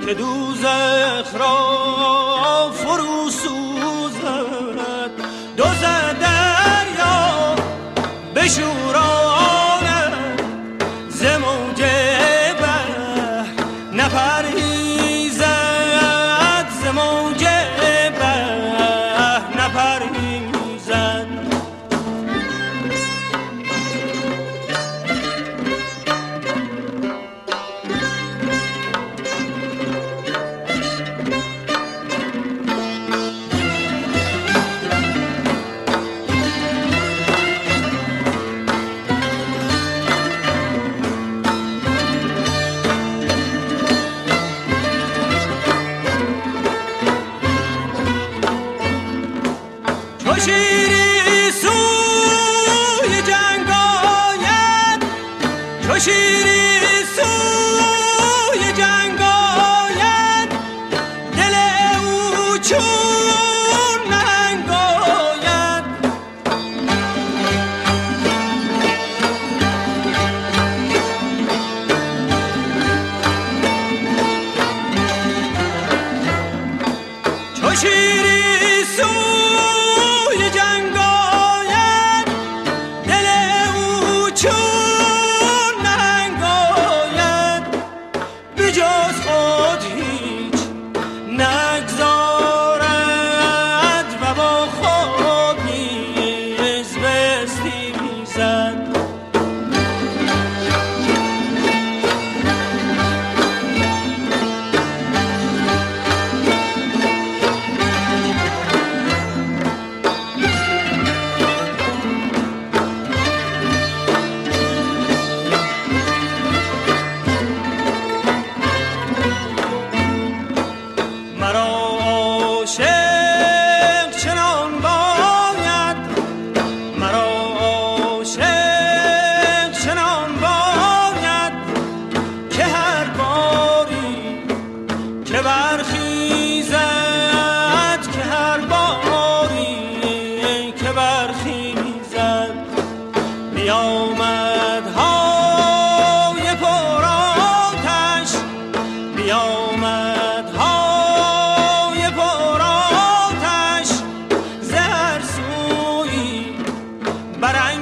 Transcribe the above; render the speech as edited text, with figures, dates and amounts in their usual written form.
که دوزخ را فرو سوزد، دوز دریا بشوراند، ز موج بحر نپریزد، ز موج بحر نپریزد. شیری سوی جنگ آید، چو شیری سوی جنگ آید، دل او چون نهنگ آید. چو شیری سوی جنگ آید، دل او چون نهنگ آید، به جز خود هیچ نگذارد و با خود نیز بستیزد. بیامدهای پرآتش، زهر سوی برنگ